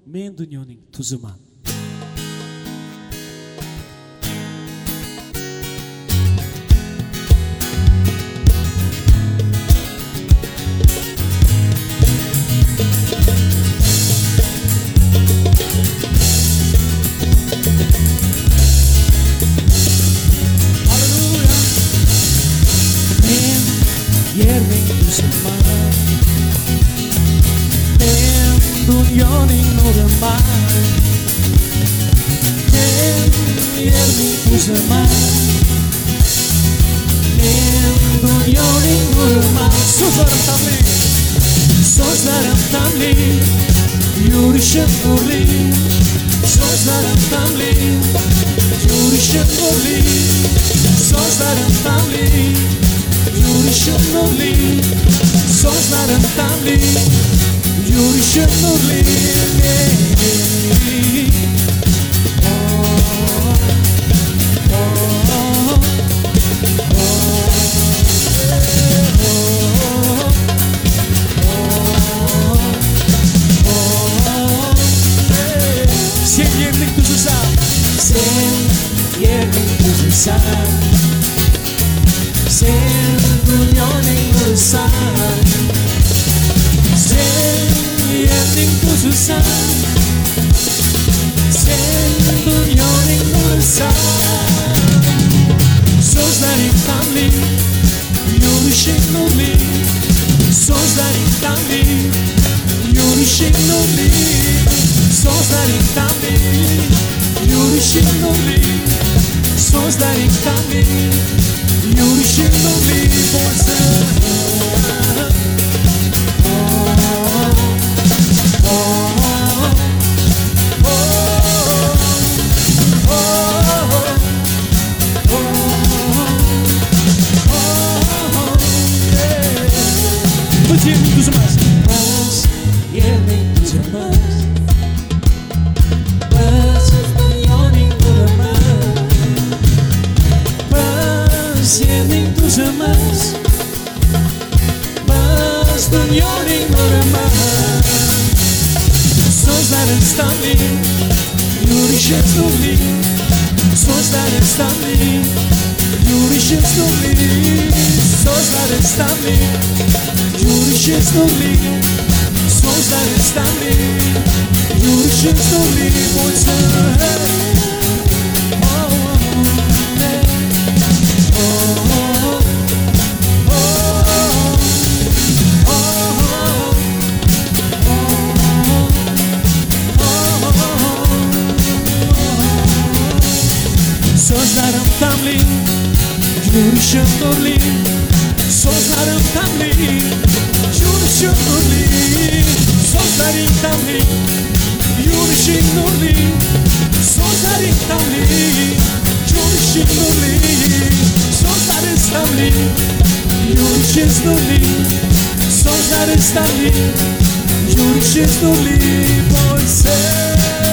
Мен дүниенің тұзыман. Yerning tuzaman, men dunyoning nuriman. Men yerning tuzaman, men dunyoning nuriman. So'zlarim tamli, yurishim nurli. So'zlarim tamli, yurishim nurli. So'zlarim tamli, yurishim nurli. So'zlarim tamli, yurishim nurli. Sen yerning tuzisan, sen yerning tuzisan. Sen dunyoning nurisan, sen yerning tuzisan. Sen dunyoning nurisan. So'zlaring tamli, yurishing nurli. So'zlaring tamli, yurishing nurli. So'zlaring tamli, yurishing nurli. So'zlaring tamli, yurishim nurli bo'lsa. Biz yerning tuzamas, biz yerning tuzamas. Biz dunyoning nuriman. Biz yerning tuzamas, biz dunyoning nuriman. So'zlarim tamli, yurishim nurli. So'zlarim tamli, yurishim nurli. So'zlarim tamli, yurishim nurli. So'zlarim tamli, yurishim nurli bo'lsa. So'zlarim tamli, yurishim nurli. So'zlarim tamli, yurishim nurli. So'zlaring tamli, yurishing nurli. So'zlaring tamli, yurishing nurli. So'zlaring tamli, yurishing nurli. So'zlaring tamli, yurishing nurli bo'lsa.